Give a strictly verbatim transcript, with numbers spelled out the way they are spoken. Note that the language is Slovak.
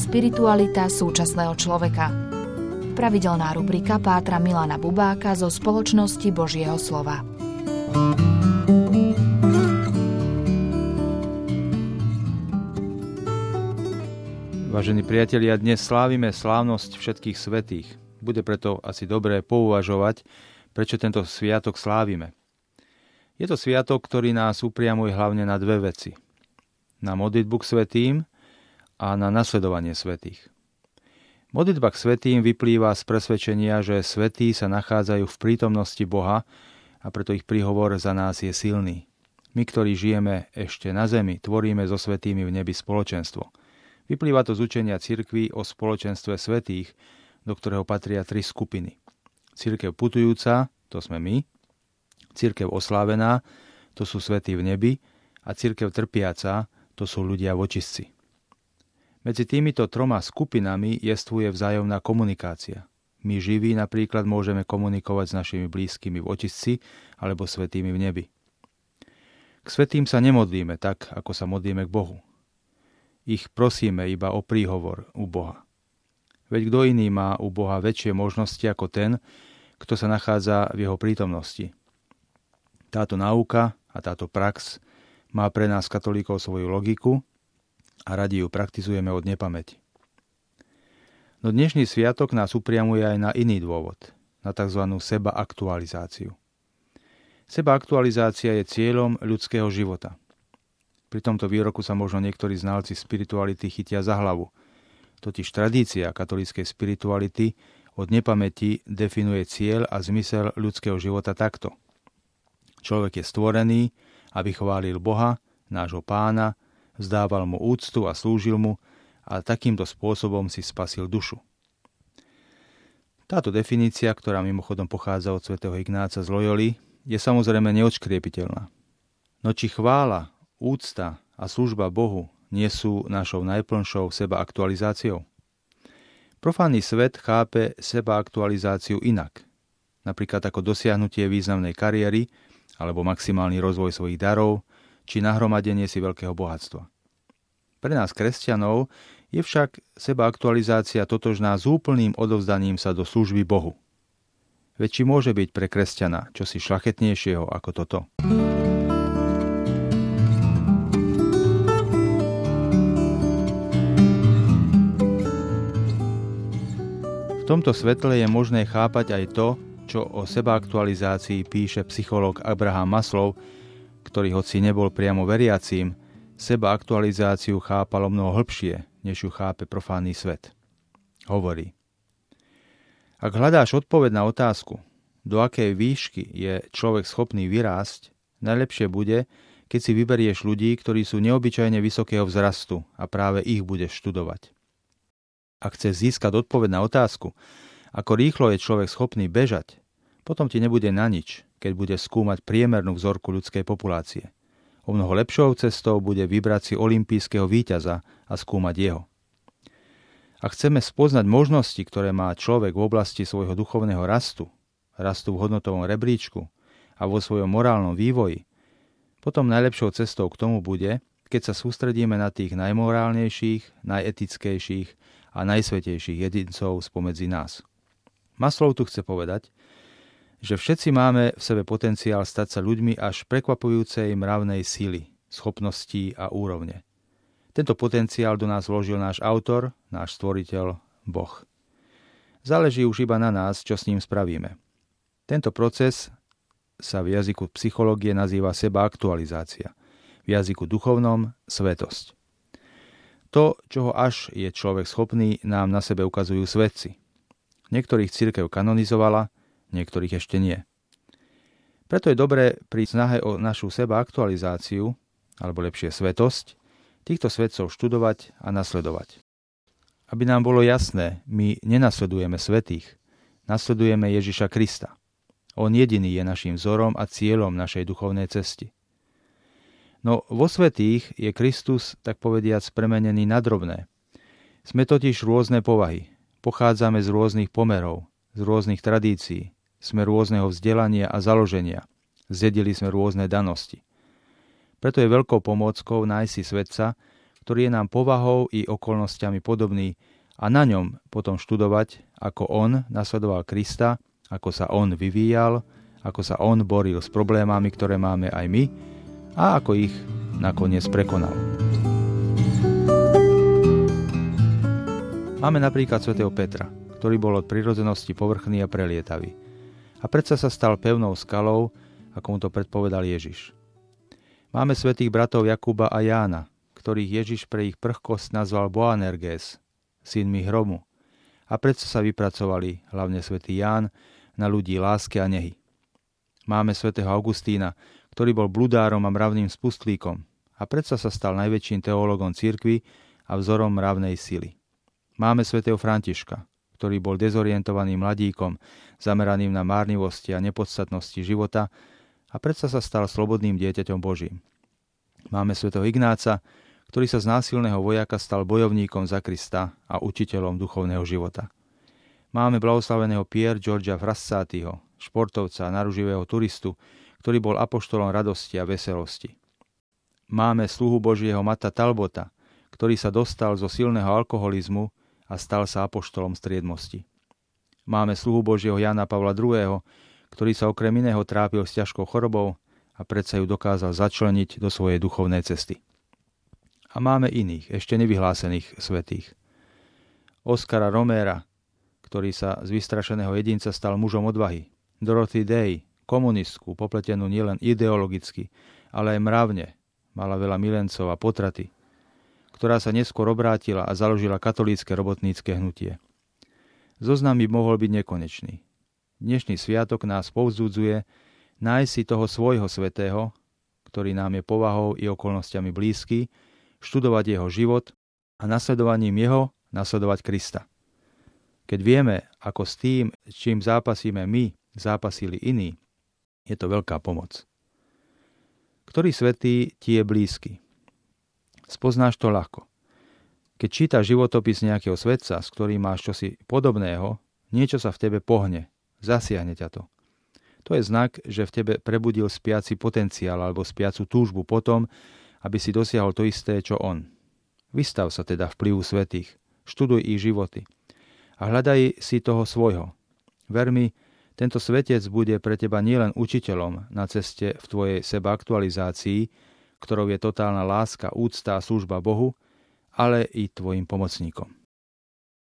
Spiritualita súčasného človeka. Pravidelná rubrika pátra Milana Bubáka zo Spoločnosti Božieho slova. Vážení priatelia, dnes slávime slávnosť všetkých svätých. Bude preto asi dobré pouvažovať, prečo tento sviatok slávime. Je to sviatok, ktorý nás upriamuje hlavne na dve veci. Na modlitbu k svätým a na nasledovanie svätých. Modlitba k svätým vyplýva z presvedčenia, že svätí sa nachádzajú v prítomnosti Boha a preto ich príhovor za nás je silný. My, ktorí žijeme ešte na zemi, tvoríme so svätými v nebi spoločenstvo. Vyplýva to z učenia cirkvi o spoločenstve svätých, do ktorého patria tri skupiny. Cirkev putujúca, to sme my, cirkev oslávená, to sú svätí v nebi, a cirkev trpiaca, to sú ľudia v očistci. Medzi týmito troma skupinami jestvuje vzájomná komunikácia. My živí napríklad môžeme komunikovať s našimi blízkymi v očistci alebo svätými v nebi. K svätým sa nemodlíme tak, ako sa modlíme k Bohu. Ich prosíme iba o príhovor u Boha. Veď kto iný má u Boha väčšie možnosti ako ten, kto sa nachádza v jeho prítomnosti. Táto náuka a táto prax má pre nás katolíkov svoju logiku a radi ju praktizujeme od nepamäti. No dnešný sviatok nás upriamuje aj na iný dôvod, na tzv. Sebaaktualizáciu. Sebaaktualizácia je cieľom ľudského života. Pri tomto výroku sa možno niektorí znalci spirituality chytia za hlavu. Totiž tradícia katolíckej spirituality od nepamäti definuje cieľ a zmysel ľudského života takto. Človek je stvorený, aby chválil Boha, nášho Pána, vzdával mu úctu a slúžil mu a takýmto spôsobom si spasil dušu. Táto definícia, ktorá mimochodom pochádza od svätého Ignáca z Loyoli, je samozrejme neodškriepiteľná. No či chvála, úcta a služba Bohu nie sú našou najplnšou sebaaktualizáciou? Profánny svet chápe sebaaktualizáciu inak. Napríklad ako dosiahnutie významnej kariéry alebo maximálny rozvoj svojich darov, či nahromadenie si veľkého bohatstva. Pre nás, kresťanov, je však sebaaktualizácia totožná s úplným odovzdaním sa do služby Bohu. Veď či môže byť pre kresťana čosi šľachetnejšieho ako toto? V tomto svetle je možné chápať aj to, čo o sebaaktualizácii píše psychológ Abraham Maslow, ktorý hoci nebol priamo veriacím, sebaaktualizáciu chápal mnoho hlbšie, než ju chápe profánny svet. Hovorí: Ak hľadáš odpoveď na otázku, do akej výšky je človek schopný vyrásť, najlepšie bude, keď si vyberieš ľudí, ktorí sú neobyčajne vysokého vzrastu a práve ich budeš študovať. Ak chceš získať odpoveď na otázku, ako rýchlo je človek schopný bežať, potom ti nebude na nič, keď bude skúmať priemernú vzorku ľudskej populácie. O mnoho lepšou cestou bude vybrať si olympijského víťaza a skúmať jeho. Ak chceme spoznať možnosti, ktoré má človek v oblasti svojho duchovného rastu, rastu v hodnotovom rebríčku a vo svojom morálnom vývoji, potom najlepšou cestou k tomu bude, keď sa sústredíme na tých najmorálnejších, najetickejších a najsvätejších jedincov spomedzi nás. Maslow tu chce povedať, že všetci máme v sebe potenciál stať sa ľuďmi až prekvapujúcej mravnej síly, schopností a úrovne. Tento potenciál do nás vložil náš autor, náš stvoriteľ, Boh. Záleží už iba na nás, čo s ním spravíme. Tento proces sa v jazyku psychológie nazýva sebaaktualizácia, v jazyku duchovnom svetosť. To, čoho až je človek schopný, nám na sebe ukazujú svetci. Niektorých cirkev kanonizovala, niektorých ešte nie. Preto je dobré pri snahe o našu sebaaktualizáciu, alebo lepšie svetosť, týchto svetcov študovať a nasledovať. Aby nám bolo jasné, my nenasledujeme svätých, nasledujeme Ježiša Krista. On jediný je naším vzorom a cieľom našej duchovnej cesty. No vo svätých je Kristus, tak povediac, premenený na drobné. Sme totiž rôzne povahy, pochádzame z rôznych pomerov, z rôznych tradícií, sme rôzneho vzdelania a založenia, zdedili sme rôzne danosti. Preto je veľkou pomôckou nájsť si svetca, ktorý je nám povahou i okolnostiami podobný a na ňom potom študovať, ako on nasledoval Krista, ako sa on vyvíjal, ako sa on boril s problémami, ktoré máme aj my a ako ich nakoniec prekonal. Máme napríklad svätého Petra, ktorý bol od prirodzenosti povrchný a prelietavý. A predsa sa stal pevnou skalou, ako mu to predpovedal Ježiš. Máme svätých bratov Jakuba a Jána, ktorých Ježiš pre ich prchkosť nazval Boanerges, synmi hromu. A predsa sa vypracovali, hlavne svätý Ján, na ľudí lásky a nehy. Máme svätého Augustína, ktorý bol bludárom a mravným spustlíkom a predsa sa stal najväčším teológom cirkvi a vzorom mravnej sily. Máme svätého Františka, ktorý bol dezorientovaným mladíkom, zameraným na márnivosti a nepodstatnosti života a predsa sa stal slobodným dieťaťom Božím. Máme svätého Ignáca, ktorý sa z násilného vojaka stal bojovníkom za Krista a učiteľom duchovného života. Máme blahoslaveného Pier Giorgia Frassatiho, športovca a naruživého turistu, ktorý bol apoštolom radosti a veselosti. Máme sluhu Božieho Mata Talbota, ktorý sa dostal zo silného alkoholizmu a stal sa apoštolom striedmosti. Máme sluhu Božieho Jana Pavla druhého., ktorý sa okrem iného trápil s ťažkou chorobou a predsa ju dokázal začleniť do svojej duchovnej cesty. A máme iných, ešte nevyhlásených svätých. Oskara Romera, ktorý sa z vystrašeného jedinca stal mužom odvahy. Dorothy Day, komunistku, popletenú nielen ideologicky, ale aj mravne, mala veľa milencov a potraty, ktorá sa neskôr obrátila a založila katolícke robotnícke hnutie. Zoznam by mohol byť nekonečný. Dnešný sviatok nás povzbudzuje nájsť si toho svojho svätého, ktorý nám je povahou i okolnostiami blízky, študovať jeho život a nasledovaním jeho nasledovať Krista. Keď vieme, ako s tým, čím zápasíme my, zápasili iní, je to veľká pomoc. Ktorý svätý ti je blízky? Spoznáš to ľahko. Keď čítaš životopis nejakého svätca, s ktorým máš čosi podobného, niečo sa v tebe pohne, zasiahne ťa to. To je znak, že v tebe prebudil spiaci potenciál alebo spiacu túžbu potom, aby si dosiahol to isté, čo on. Vystav sa teda vplyvu svätých, študuj ich životy a hľadaj si toho svojho. Ver mi, tento svetec bude pre teba nielen učiteľom na ceste v tvojej sebaaktualizácii, ktorou je totálna láska, úcta a služba Bohu, ale i tvojim pomocníkom.